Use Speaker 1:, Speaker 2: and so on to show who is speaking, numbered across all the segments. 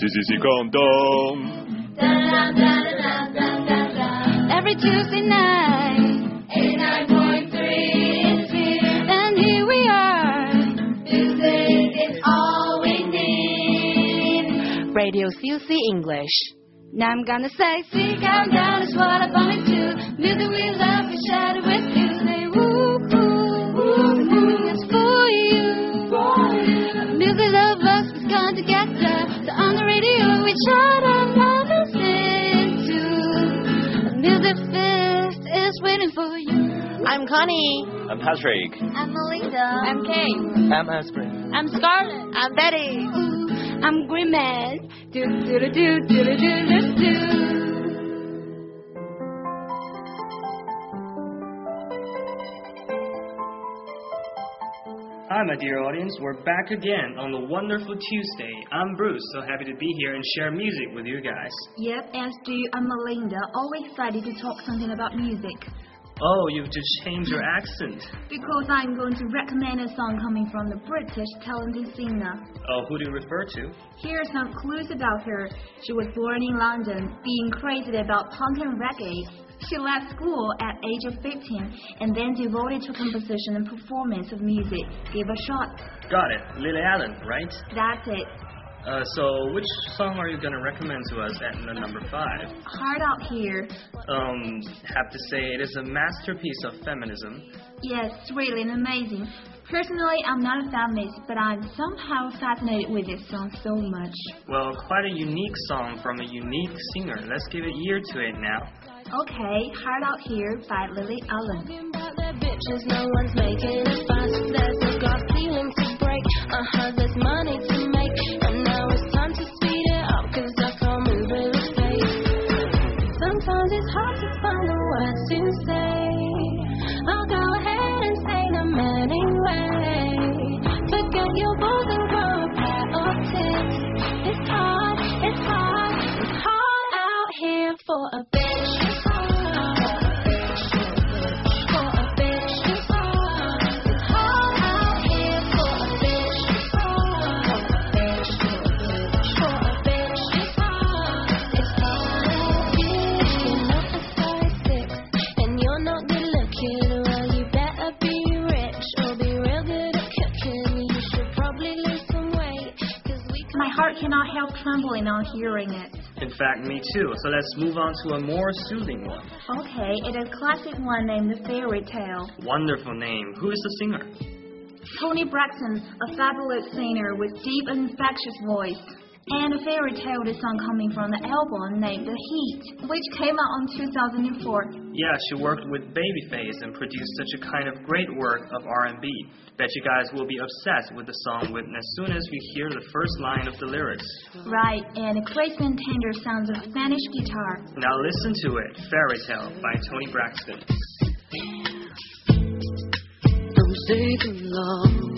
Speaker 1: CCC Countdown.
Speaker 2: Every Tuesday night, 89.3 is here, and here we are. Music is all we need.
Speaker 3: Radio COC English.
Speaker 2: Now I'm gonna say, CCC Countdown is what I want to. Music we love, we share it with you. Say woo, woo, woo, woo, it's for you. Music lovers, we've come together. So on the radio, we try to listen to. Music Fest is waiting for you.
Speaker 3: I'm Connie.
Speaker 1: I'm Patrick.
Speaker 2: I'm Melinda.
Speaker 3: I'm Kate.
Speaker 1: I'm Aspen.
Speaker 3: I'm Scarlett. I'm Betty.
Speaker 2: I'm Green Man. Do do do do do do do do.
Speaker 4: Hi, my dear audience. We're back again on the wonderful Tuesday. I'm Bruce, so happy to be here and share music with you guys.
Speaker 5: Yep, and Stu, I'm Melinda, always excited to talk something about music.
Speaker 4: Oh, you've just changed your accent.
Speaker 5: Because I'm going to recommend a song coming from the British talented singer.
Speaker 4: Oh, who do you refer to?
Speaker 5: Here are some clues about her. She was born in London, being crazy about punk and reggae. She left school at age of 15 and then devoted to composition and performance of music. Give a shot.
Speaker 4: Got it. Lily Allen, right?
Speaker 5: That's it.
Speaker 4: So which song are you going to recommend to us at the number 5?
Speaker 5: Hard Out Here.
Speaker 4: Have to say it is a masterpiece of feminism.
Speaker 5: Yes, really amazing. Personally, I'm not a feminist, but I'm somehow fascinated with this song so much.
Speaker 4: Well, quite a unique song from a unique singer. Let's give an ear to it now.
Speaker 5: Okay, Hard Out Here by Lily Allen.
Speaker 6: Bitches, no one's making a fuss. There's a glass ceiling to break. There's money to make. And now it's time to speed it up, cause I can't move with a pace. Sometimes it's hard to find the words to say. I'll go ahead and say them anyway. Forget your balls and grow a pair of tits. It's hard, it's hard, it's hard out here for a bitch.
Speaker 5: My heart cannot help trembling on hearing it.
Speaker 4: In fact, me too. So let's move on to a more soothing one.
Speaker 5: Okay, it is a classic one named The Fairy Tale.
Speaker 4: Wonderful name. Who is the singer?
Speaker 5: Toni Braxton, a fabulous singer with deep and infectious voice. And The Fairy Tale is a song coming from the album named The Heat, which came out in 2004.
Speaker 4: Yeah, she worked with Babyface and produced such a kind of great work of R&B. Bet you guys will be obsessed with the song as soon as you hear the first line of the lyrics.
Speaker 5: Right, and the crisp and tender sounds of Spanish guitar.
Speaker 4: Now listen to it, Fairy Tale by Toni Braxton.
Speaker 6: Don't stay too long.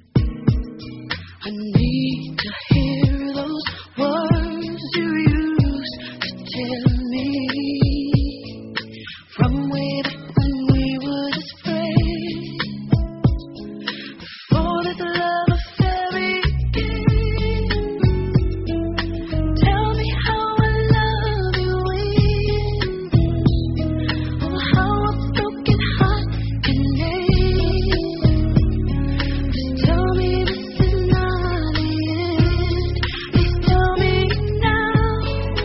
Speaker 6: I need to hear those words you used to tell me from way back when we were just friends. Before this love affair began, tell me how I love you in, or how a broken heart can end. Just tell me this is not the end. Please tell me now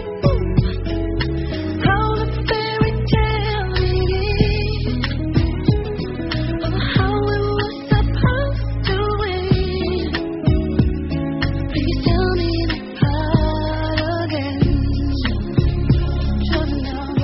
Speaker 6: how the fairy tale begins, of how it was supposed to end. Please tell me the part again. Just now,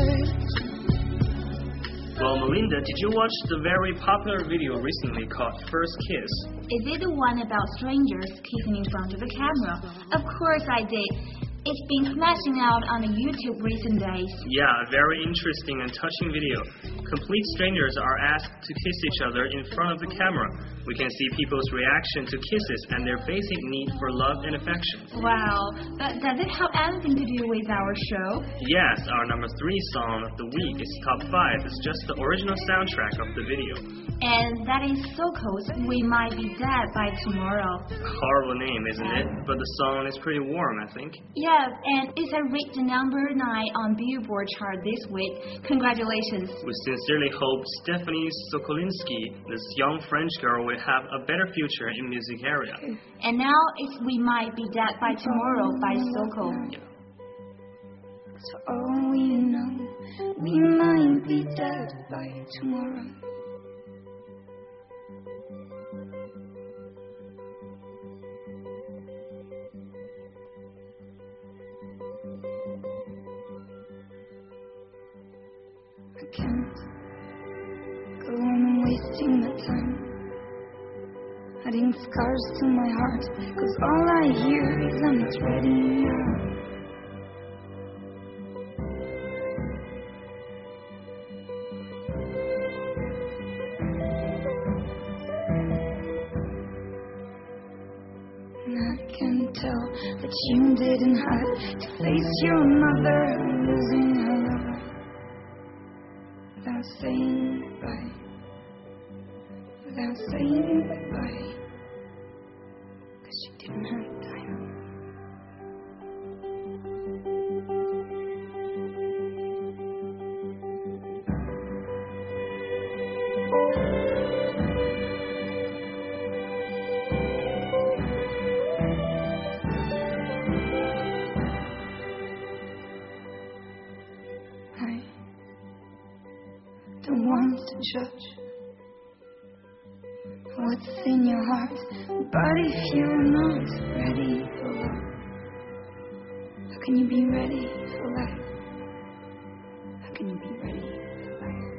Speaker 4: Well, Melinda, did you watch the very popular video recently called First Kiss?
Speaker 5: Is it the one about strangers kissing in front of a camera? Of course I did. It's been smashing out on YouTube recent days.
Speaker 4: Yeah, a very interesting and touching video. Complete strangers are asked to kiss each other in front of the camera. We can see people's reaction to kisses and their basic need for love and affection.
Speaker 5: Wow, but does it have anything to do with our show?
Speaker 4: Yes, our number 3 song of the week is top 5. It's just the original soundtrack of the video.
Speaker 5: And that is Soko's We Might Be Dead by Tomorrow.
Speaker 4: Horrible name, isn't it? But the song is pretty warm, I think.
Speaker 5: Yeah, and it has reached number 9 on Billboard chart this week. Congratulations.
Speaker 4: We sincerely hope Stephanie Sokolinski, this young French girl, will have a better future in music area.
Speaker 5: And now it's We Might Be Dead by Tomorrow by Soko.
Speaker 2: So all we know, we might be dead by tomorrow. I can't go on wasting my time, adding scars to my heart, 'cause all I hear is I'm not ready now. Tell that you didn't have to face your mother losing her lover without saying goodbye, without saying goodbye, 'cause you didn't have time. Don't want to judge what's in your heart, but if you're not ready for love, how can you be ready for life? How can you be ready for life?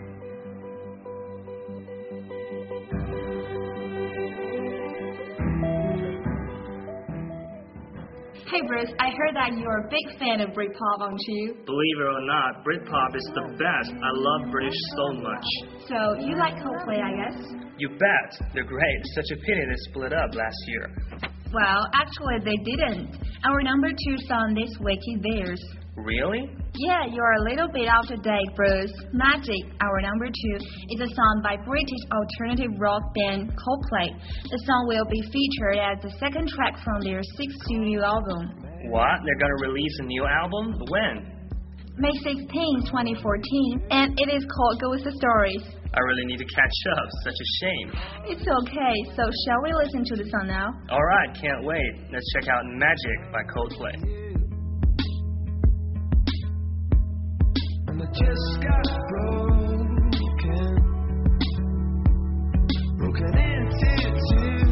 Speaker 5: Hey Bruce, I heard that you're a big fan of Britpop, aren't you?
Speaker 4: Believe it or not, Britpop is the best. I love British so much.
Speaker 5: So you like Coldplay, I guess?
Speaker 4: You bet. They're great. Such a pity they split up last year.
Speaker 5: Well, actually they didn't. Our number 2 song this week is theirs.
Speaker 4: Really?
Speaker 5: Yeah, you're a little bit out of date, Bruce. Magic, our number 2, is a song by British alternative rock band Coldplay. The song will be featured as the second track from their 6th studio album.
Speaker 4: What? They're gonna release a new album? When?
Speaker 5: May 16, 2014, and it is called Ghost Stories.
Speaker 4: I really need to catch up. Such a shame.
Speaker 5: It's okay, so shall we listen to the song now?
Speaker 4: Alright, can't wait. Let's check out Magic by Coldplay.
Speaker 7: I just got broken into 2.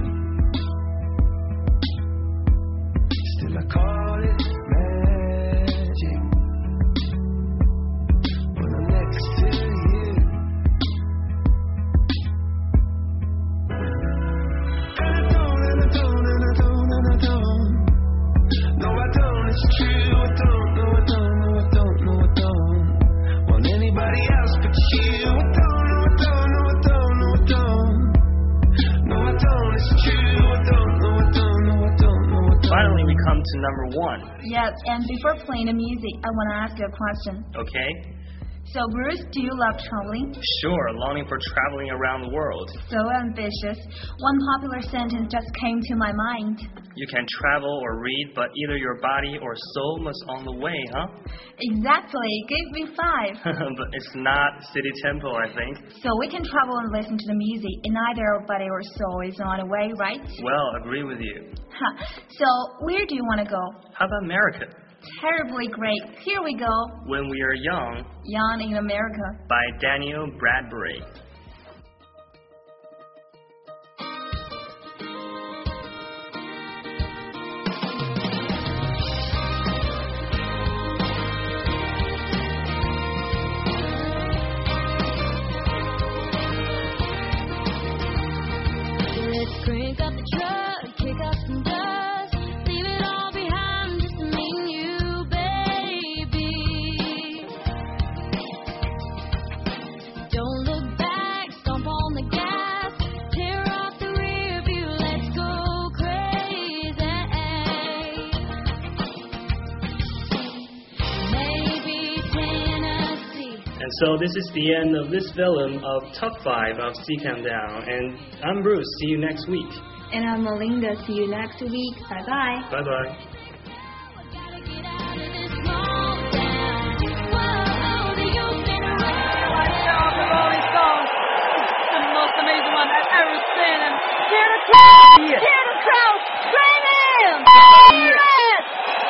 Speaker 7: Still I call it magic when I'm next to you. And I don't. No, I don't, it's true. I don't. Anybody else but you. I don't, it's true. I don't.
Speaker 4: Finally, we come to number 1.
Speaker 5: Yep, and before playing the music, I want to ask you a question.
Speaker 4: Okay?
Speaker 5: So, Bruce, do you love traveling?
Speaker 4: Sure, longing for traveling around the world.
Speaker 5: So ambitious. One popular sentence just came to my mind.
Speaker 4: You can travel or read, but either your body or soul must on the way, huh?
Speaker 5: Exactly. Give me 5.
Speaker 4: But it's not City Temple, I think.
Speaker 5: So we can travel and listen to the music, and either our body or soul is on the way, right?
Speaker 4: Well, agree with you.
Speaker 5: So, where do you want to go?
Speaker 4: How about America?
Speaker 5: Terribly great. Here we go.
Speaker 4: When We Are Young.
Speaker 5: Young in America.
Speaker 4: By Daniel Bradbury.
Speaker 6: Let's crank up the truck, kick up some dust, leave it all behind, just me and you.
Speaker 4: So this is the end of this film of Top 5 of C Countdown. And I'm Bruce. See you next week.
Speaker 5: And I'm Melinda. See you next week. Bye bye.
Speaker 4: Bye bye.
Speaker 6: Gotta get out of this small town. Whoa, the youth been around.
Speaker 8: The Rolling Stones. It's the most amazing one I've ever seen. And hear the crowd! Hear the crowd screaming! Hear it!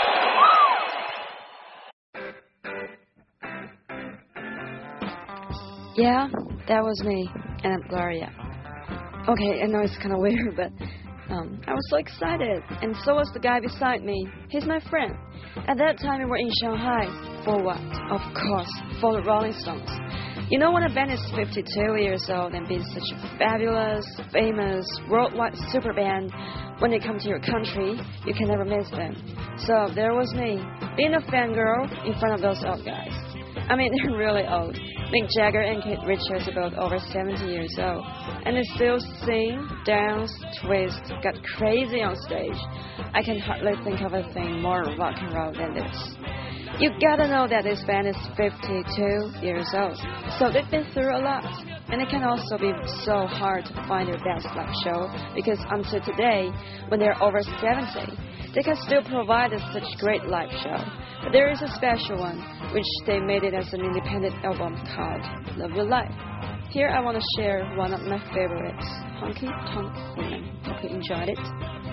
Speaker 9: Yeah, that was me, and I'm Gloria. Okay, I know it's kind of weird, but I was so excited, and so was the guy beside me. He's my friend. At that time, we were in Shanghai. For what? Of course, for the Rolling Stones. You know, when a band is 52 years old and being such a fabulous, famous, worldwide super band, when they come to your country, you can never miss them. So there was me, being a fangirl in front of those old guys. I mean, they're really old. Mick Jagger and Keith Richards are both over 70 years old. And they still sing, dance, twist, get crazy on stage. I can hardly think of a thing more rock and roll than this. You gotta know that this band is 52 years old. So they've been through a lot. And it can also be so hard to find their best live show because until today, when they're over 70, they can still provide us such great live show. But there is a special one, which they made it as an independent album called Love Your Life. Here I want to share one of my favorites, Honky Tonk Woman. Hope you enjoyed it.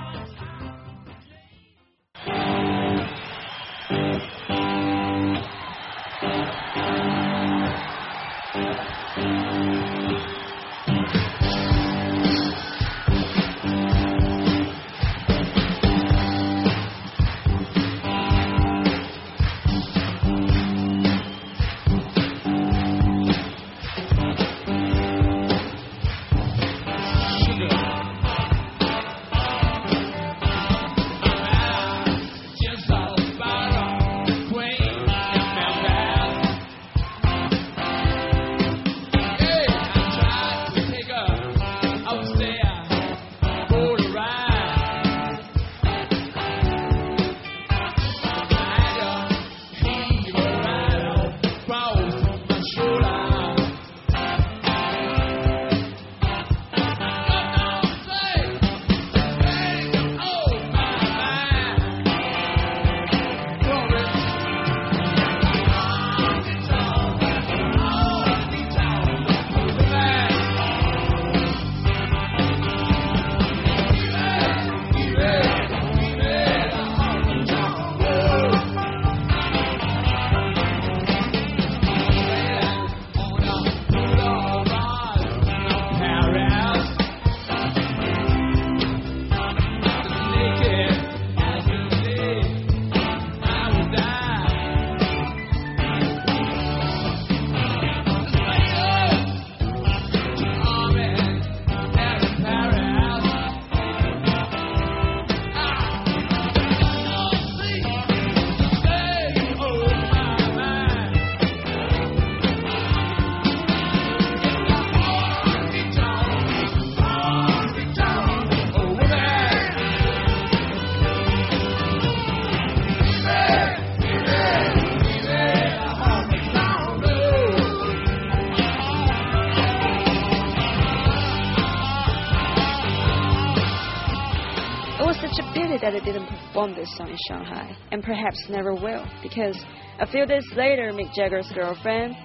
Speaker 9: That they didn't perform this song in Shanghai, and perhaps never will, because a few days later, Mick Jagger's girlfriend,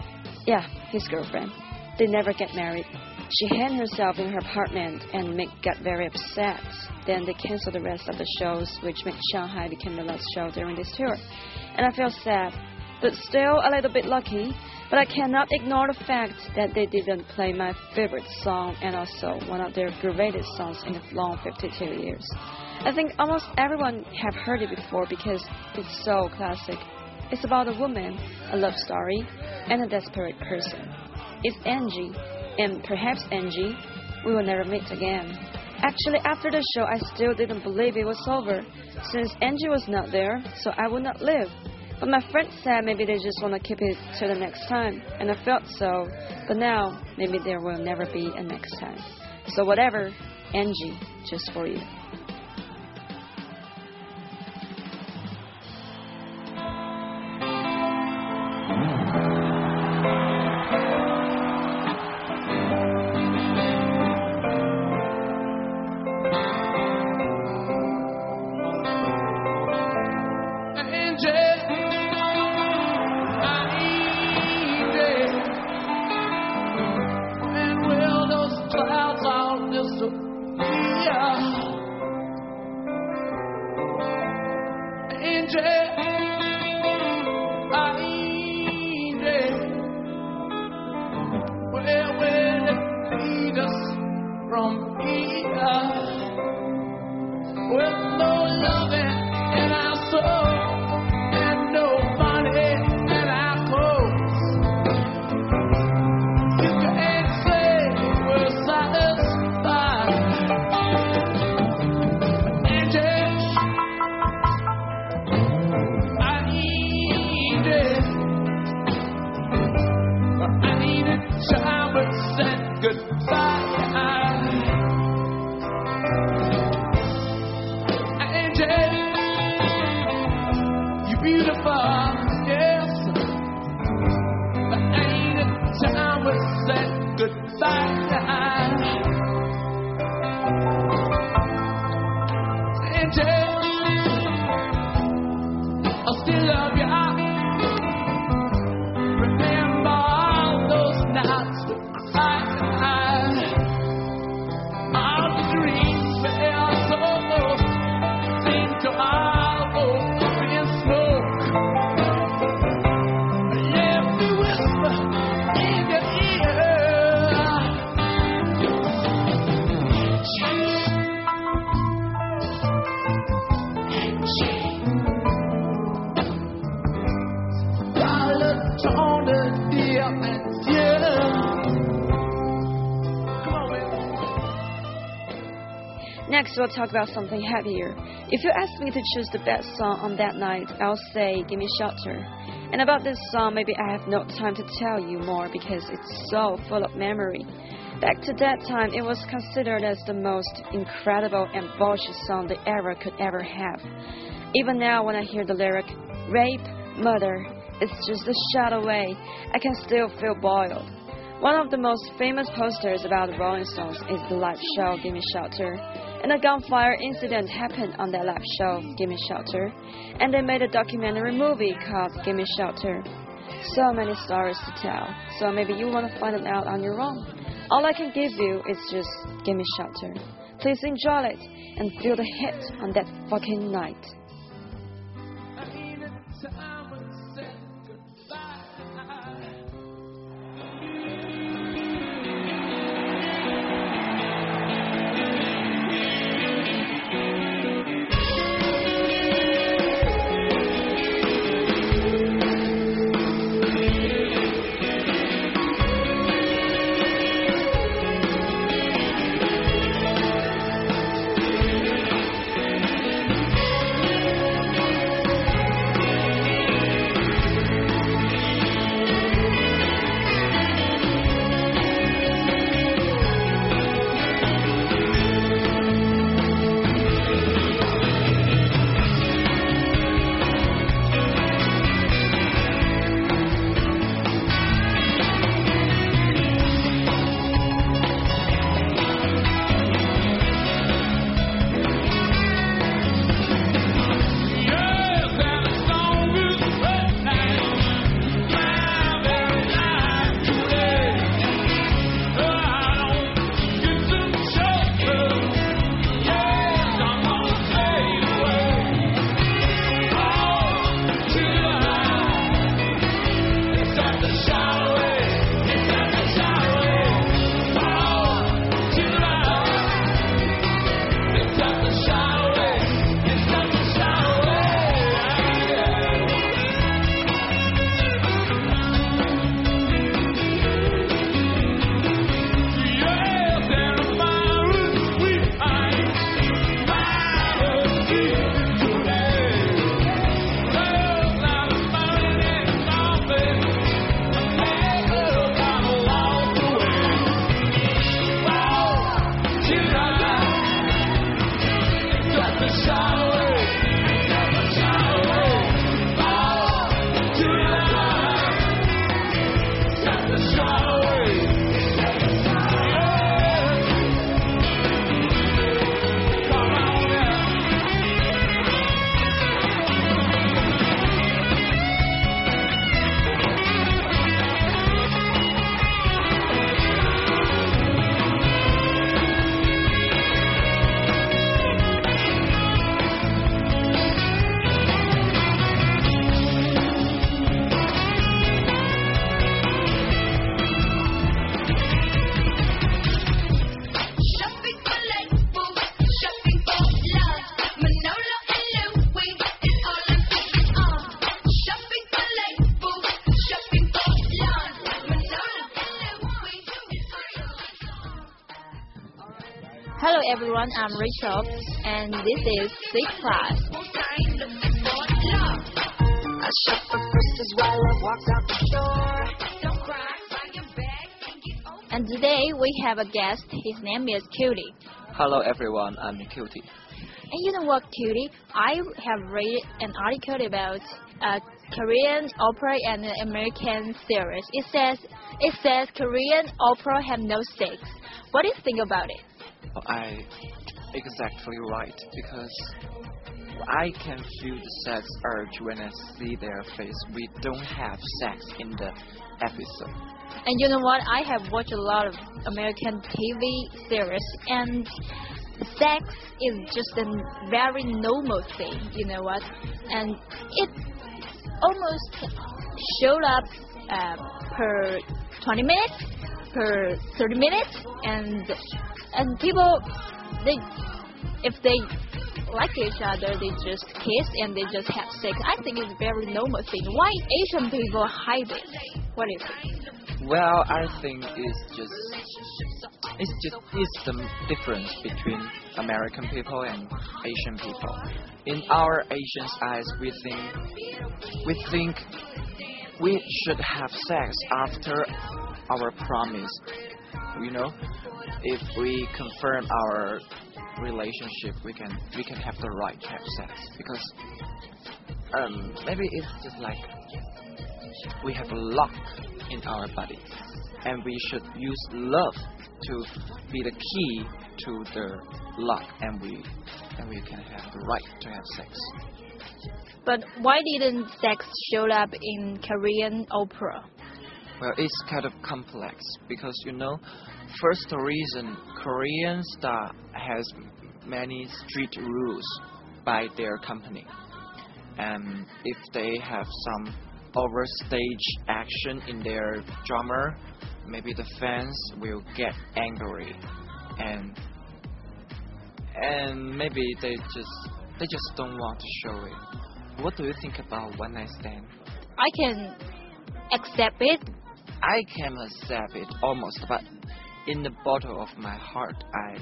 Speaker 9: his girlfriend, they never get married. She hid herself in her apartment, and Mick got very upset. Then they canceled the rest of the shows, which made Shanghai become the last show during this tour. And I feel sad, but still a little bit lucky. But I cannot ignore the fact that they didn't play my favorite song and also one of their greatest songs in the long 52 years. I think almost everyone have heard it before because it's so classic. It's about a woman, a love story, and a desperate person. It's Angie, and perhaps Angie, we will never meet again. Actually, after the show, I still didn't believe it was over, since Angie was not there, so I would not live. But my friend said maybe they just want to keep it till the next time, and I felt so. But now, maybe there will never be a next time. So whatever, Angie, just for you.
Speaker 7: said goodbye. Angel, you're beautiful, yes, but ain't it time we said goodbye? Angel, I still love you. Remember all those nights we cried. All the dreams fell so low, seemed to all go up in smoke. Let me whisper in your ear.
Speaker 9: Next, we'll talk about something happier. If you ask me to choose the best song on that night, I'll say Gimme Shelter. And about this song, maybe I have no time to tell you more because it's so full of memory. Back to that time, it was considered as the most incredible and bold song the era could ever have. Even now, when I hear the lyric, rape, murder, it's just a shot away, I can still feel boiled. One of the most famous posters about the Rolling Stones is the live show Gimme Shelter. And a gunfire incident happened on that live show, Gimme Shelter. And they made a documentary movie called Gimme Shelter. So many stories to tell, so maybe you want to find it out on your own. All I can give you is just Gimme Shelter. Please enjoy it and feel the hit on that fucking night.
Speaker 10: Hello everyone, I'm Rachel, and this is Sixth Class.
Speaker 6: I shop for Christmas while I walked out the door. Don't cry, find your bag and get over.
Speaker 10: And today we have a guest. His name is Cutie.
Speaker 11: Hello everyone, I'm Cutie.
Speaker 10: And you know what, Cutie? I have read an article about Korean opera and American series. It says Korean opera have no sex. What do you think about it?
Speaker 11: I exactly right, because I can feel the sex urge when I see their face. We don't have sex in the episode.
Speaker 10: And you know what? I have watched a lot of American TV series, and sex is just a very normal thing, you know what? And it almost showed up per 20 minutes, per 30 minutes, and people, if they like each other, they just kiss and they just have sex. I think it's a very normal thing. Why Asian people hide it? What do you think?
Speaker 11: Well, I think it's the difference between American people and Asian people. In our Asians' eyes, we think we should have sex after our promise. You know, if we confirm our relationship, we can have the right to have sex, because maybe it's just like we have a lock in our body, and we should use love to be the key to the lock, and we can have the right to have sex.
Speaker 10: But why didn't sex show up in Korean opera?
Speaker 11: Well, it's kind of complex, because first reason, Korean star has many strict rules by their company, and if they have some overstage action in their drama, maybe the fans will get angry, and maybe they just don't want to show it. What do you think about one night stand?
Speaker 10: I can accept it.
Speaker 11: I can accept it almost, but in the bottom of my heart,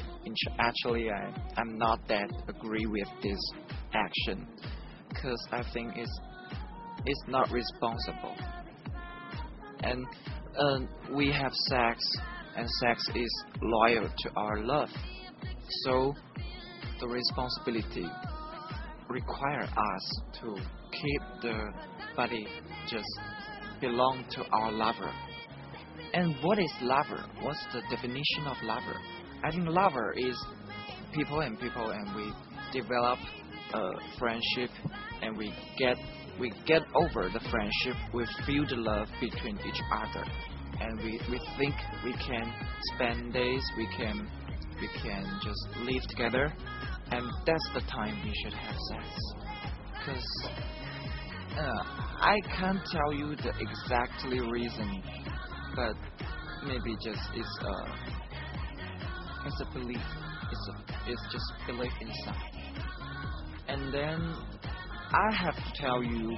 Speaker 11: I'm not that agree with this action, because I think it's not responsible. And we have sex, and sex is loyal to our love, so the responsibility require us to keep the body just belong to our lover. And what is lover? What's the definition of lover? I think lover is people, and we develop a friendship, and we get over the friendship. We feel the love between each other, and we think we can spend days, we can just live together, and that's the time we should have sex. Because I can't tell you the exactly reason, but maybe just it's a belief. It's just belief inside. And then I have to tell you,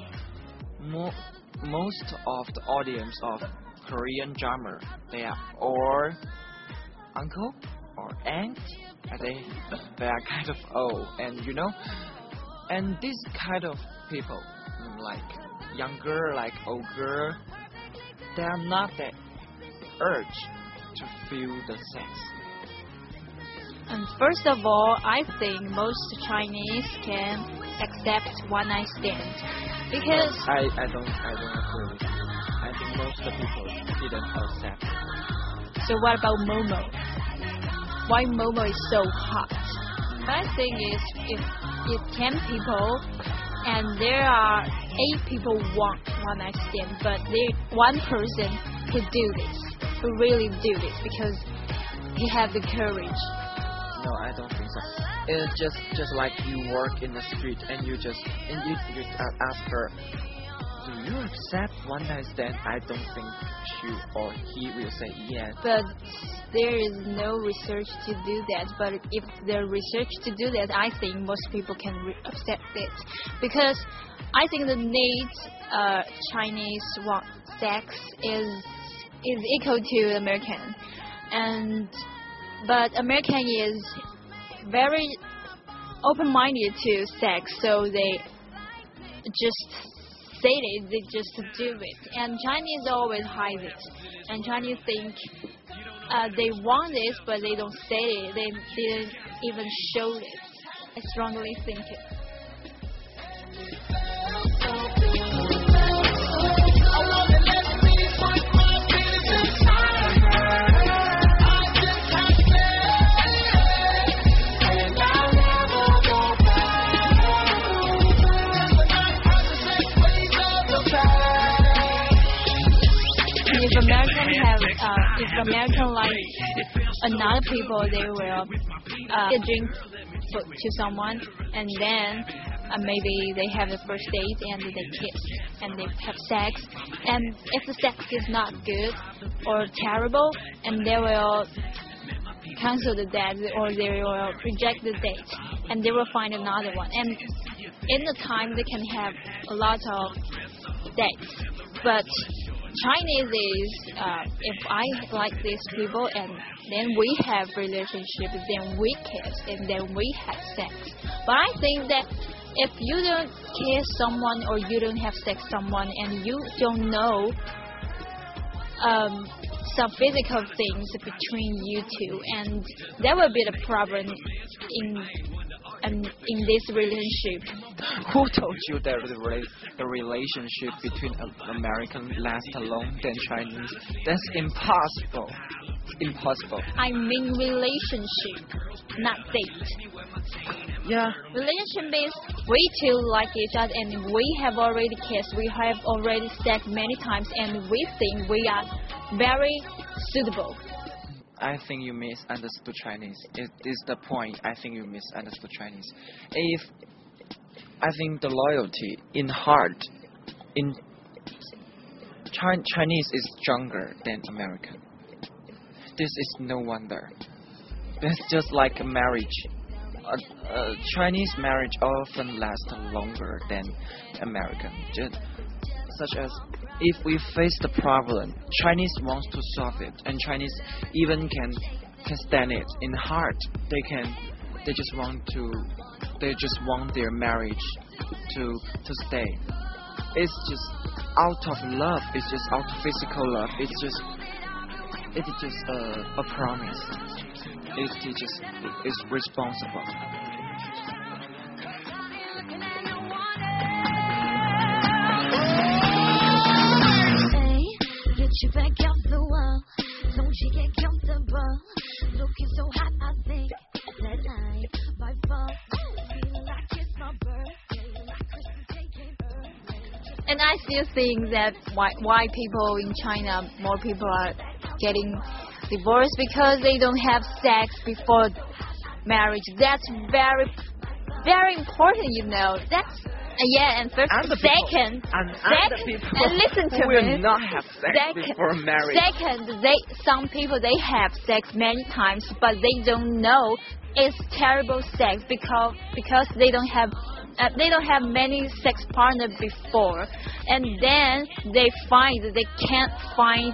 Speaker 11: most of the audience of Korean drama, they are all uncle or aunt. They are kind of old, and this kind of people, like younger, like older, they are not that urge to feel the sex.
Speaker 10: And first of all, I think most Chinese can accept one night stand, because
Speaker 11: I don't agree with you. I think most of the people didn't accept it.
Speaker 10: So what about Momo? Why Momo is so hot? My thing is, if 10 people and there are 8 people want one night stand, but one person who do this, who really do this, because he have the courage.
Speaker 11: No, I don't think so. It's just like you work in the street and you ask her, do you accept one night stand? I don't think she or he will say yes.
Speaker 10: But there is no research to do that. But if there is research to do that, I think most people can accept it, because I think the needs Chinese want sex is equal to American, but American is very open-minded to sex, so they just say it, they just do it. And Chinese always hide it, and Chinese think they want this, but they don't say it. They didn't even show it. I strongly think it. If American like another people, they will drink to someone, and then maybe they have the first date and they kiss and they have sex, and if the sex is not good or terrible, and they will cancel the date or they will reject the date, and they will find another one, and in the time they can have a lot of dates. But Chinese is, if I like these people and then we have relationship, then we kiss and then we have sex. But I think that if you don't kiss someone or you don't have sex with someone and you don't know some physical things between you two, and that will be the problem in this relationship.
Speaker 11: Who told you that the relationship between American lasts longer than Chinese? That's impossible. Impossible.
Speaker 10: I mean relationship, not date.
Speaker 11: Yeah.
Speaker 10: Relationship means we two like each other and we have already kissed, we have already sex many times, and we think we are very suitable.
Speaker 11: I think you misunderstood Chinese. It is the point. I think you misunderstood Chinese. I think the loyalty in heart, in Chinese is stronger than American. This is no wonder. That's just like a marriage. Chinese marriage often lasts longer than American. Such as, if we face the problem, Chinese wants to solve it, and Chinese even can stand it in heart. They just want their marriage to stay. It's just out of love. It's just out of physical love. It's just a promise. It's responsible.
Speaker 6: You back off the wall, don't you get comfortable? Looking so hot, I think that I might fall. Feel like it's my birthday, like Christmas Day came early.
Speaker 10: And I still think that why people in China, more people are getting divorced because they don't have sex before marriage. That's very, very important, you know. That's yeah, and first, second, and listen to me.
Speaker 11: Will not have sex before marriage.
Speaker 10: Second, some people they have sex many times, but they don't know it's terrible sex because they don't have many sex partners before, and then they can find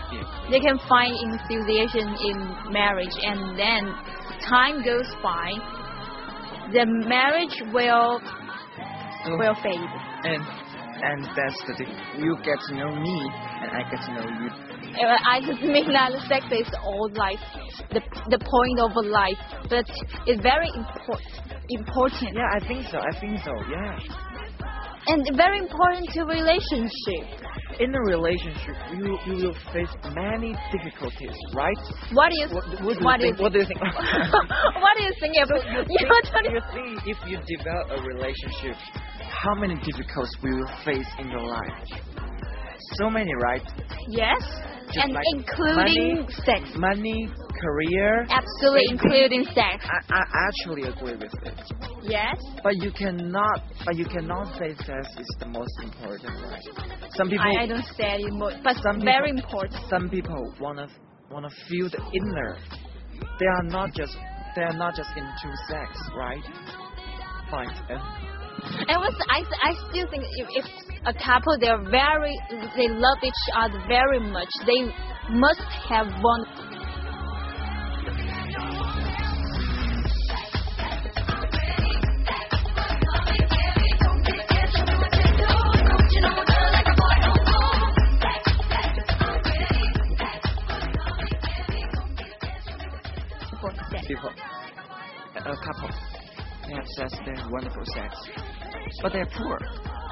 Speaker 10: enthusiasm in marriage, and then time goes by, the marriage will fade.
Speaker 11: And that's the thing. You get to know me, and I get to know you.
Speaker 10: I just mean that sex is all life, the point of life, but it's very important.
Speaker 11: Yeah, I think so. Yeah.
Speaker 10: And very important to relationship.
Speaker 11: In a relationship, you will face many difficulties, right?
Speaker 10: What do you think?
Speaker 11: What do you think?
Speaker 10: What do you think?
Speaker 11: You think if you develop a relationship, how many difficulties will you face in your life? So many, right?
Speaker 10: Yes.
Speaker 11: Just
Speaker 10: and
Speaker 11: like
Speaker 10: including sex.
Speaker 11: Money, career.
Speaker 10: Absolutely, including sex.
Speaker 11: I actually agree with it.
Speaker 10: Yes.
Speaker 11: But you cannot say sex is the most important, right? Some people.
Speaker 10: I don't say it, but very important.
Speaker 11: Some people wanna feel the inner. They are not just into sex, right? Fine.
Speaker 10: I still think if a couple they love each other very much, they must have one. for sex.
Speaker 11: People, a couple, they have sex, they have wonderful sex, but they're poor.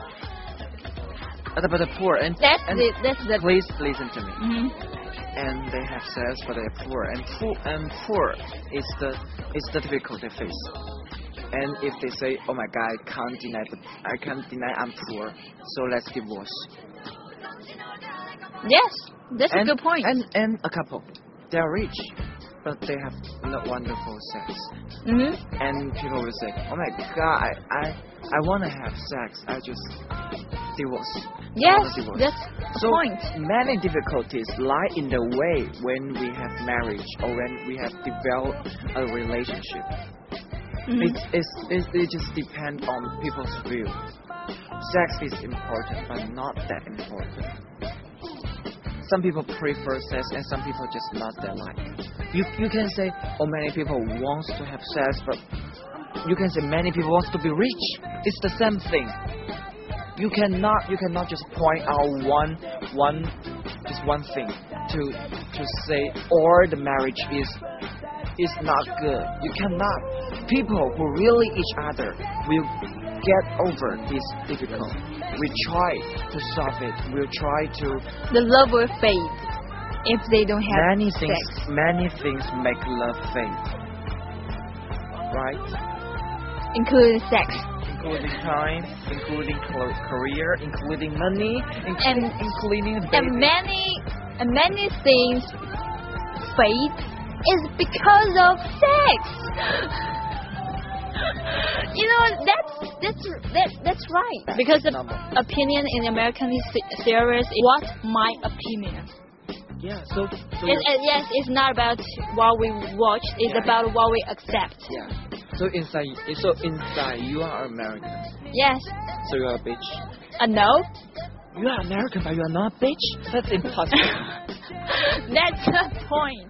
Speaker 11: But they're poor, and
Speaker 10: That's the.
Speaker 11: please listen to me.
Speaker 10: Mhm.
Speaker 11: And they have sex, but they're poor, and poor is the difficulty they face. And if they say, "Oh my God, I can't deny I'm poor, so let's divorce."
Speaker 10: Yes, that's a good point.
Speaker 11: And a couple, they are rich, but they have not wonderful sex.
Speaker 10: Mhm.
Speaker 11: And people will say, "Oh my God, I want to have sex. I just divorce."
Speaker 10: Yes,
Speaker 11: Divorce.
Speaker 10: that's the
Speaker 11: So
Speaker 10: point.
Speaker 11: many difficulties lie in the way when we have marriage or when we have developed a relationship.
Speaker 10: Mhm.
Speaker 11: It just depends on people's view. Sex is important, but not that important. Some people prefer sex, and some people just not that like. You can say, "Oh, many people wants to have sex," but you can say many people wants to be rich. It's the same thing. You cannot just point out one thing to say or the marriage is not good. You cannot. People who really each other will get over this difficult. We try to solve it. We'll try to.
Speaker 10: The love will fade if they don't have
Speaker 11: Many
Speaker 10: sex.
Speaker 11: things. Many things make love fade. Right?
Speaker 10: Including sex.
Speaker 11: Including time, including career, including money, including baby.
Speaker 10: And many things fade is because of sex. You know, that's right. Because the opinion in American series is what's my opinion.
Speaker 11: Yeah, so
Speaker 10: Yes, it's not about what we watch, it's about what we accept.
Speaker 11: yeah. So inside you are American.
Speaker 10: Yes.
Speaker 11: So you are a bitch.
Speaker 10: No.
Speaker 11: You are American, but you are not a bitch. That's impossible.
Speaker 10: That's the point.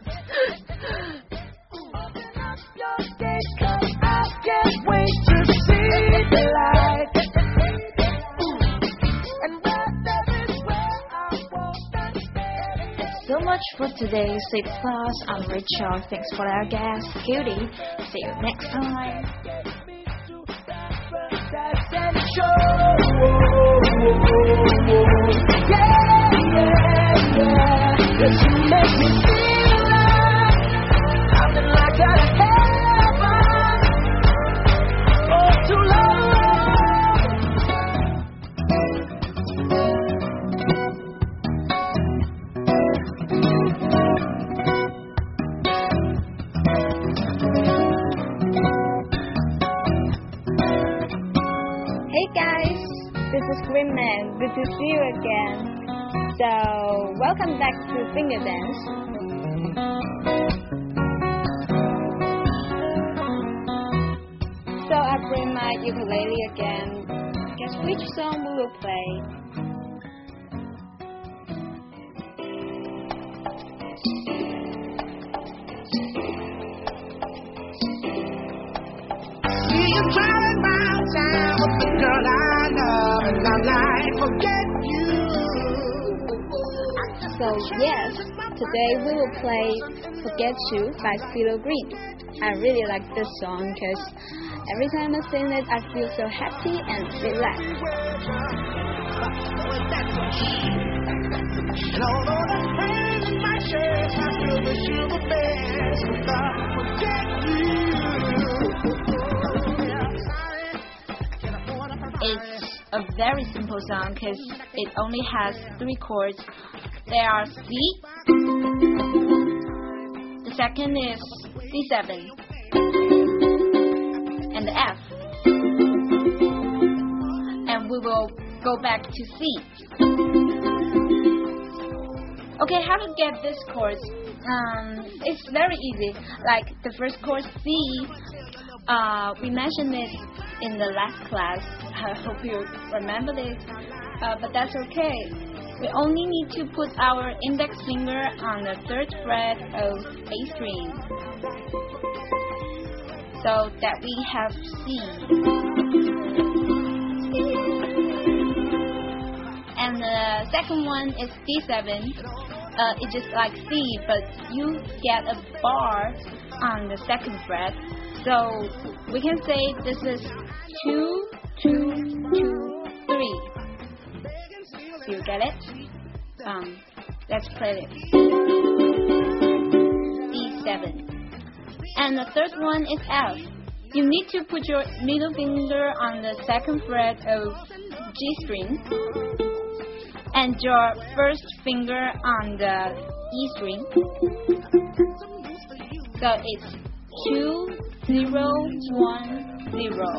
Speaker 10: So much for today's Sleep Class. I'm Rachel. Thanks for our guest, Cutie. See you next time.
Speaker 2: Hey guys, this is Green Man. Good to see you again. So, welcome back to Finger Dance. So, I bring my ukulele again. Guess which song we will play?
Speaker 7: Driving round town with the girl I love, and I'm like, forget you.
Speaker 2: So yes, today we will play Forget You by Philo Green. I really like this song because every time I sing it, I feel so happy and relaxed.
Speaker 7: And although the pain in my chest, I still wish you the best. Forget you.
Speaker 10: It's a very simple song because it only has 3 chords. They are C, the second is C7, and the F. And we will go back to C. Okay, how to get this chords? It's very easy. Like the first chord C, we mentioned it in the last class. I hope you remember this, but that's okay. We only need to put our index finger on the 3rd fret of A string, so that we have C. And the second one is D7,
Speaker 2: it's just like C, but you get a bar on the second fret. So we can say this is 2, 2, 2, 3. Do you get it? Let's play it. D7. And the third one is F. You need to put your middle finger on the second fret of G string and your first finger on the E string. So it's 2, 0, 1, 0.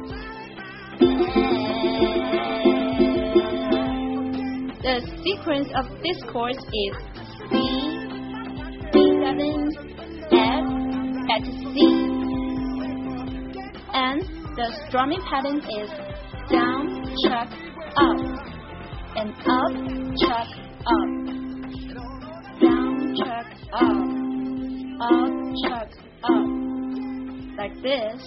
Speaker 2: The sequence of this chord is C, D7, F, back to C. And the strumming pattern is down, chuck, up, and up, chuck, up, down, chuck, up, chuck, up, like this.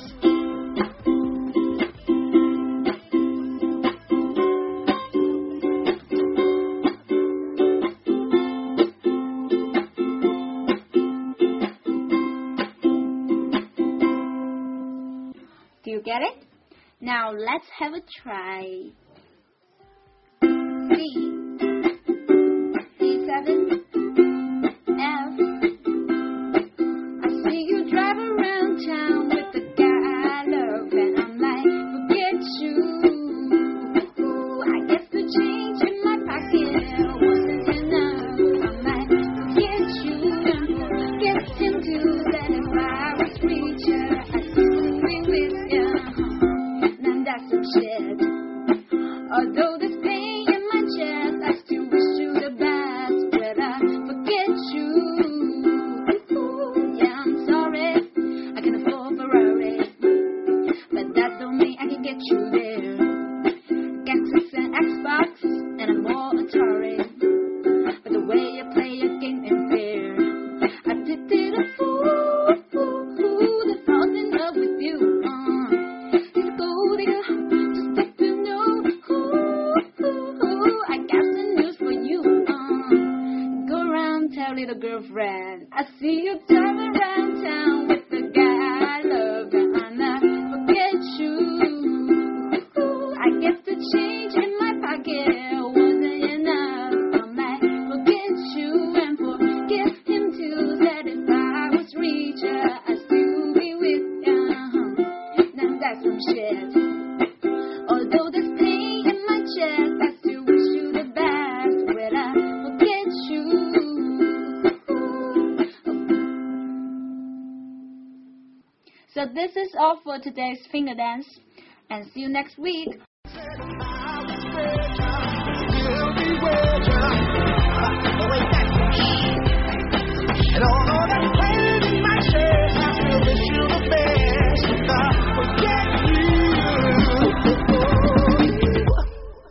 Speaker 2: Do you get it? Now let's have a try. C, D7, F. I see you drive around town with the guy I love, and I'm like, forget you. I guess the change in my pocket wasn't enough. I'm like, forget you and forget him too. That if I was richer, I'd still be with you. Now that's some shit. Although there's pain in my chest, I still wish you the best. Will I forget you? Yeah, I'm sorry, I can afford Ferrari, but that don't mean I can get you there. Xbox and Xbox, and I'm more Atari, but the way you play your game ain't fair. I did it a fool that falls in love with you. He's a gold digger, just get to know. I got some news for you. Go around, tell little girlfriend, I see you drive around town with the guy I love, and I'm not forget you. I guess the change in my pocket wasn't enough. I'm like, forget you and forget him too. That if I was richer, I'd still be with you. Now that's some shit. Although there's pain in my chest, I still wish you the best. Will I forget you? So this is all for today's finger dance, and see you next week.
Speaker 7: I'll be waiting.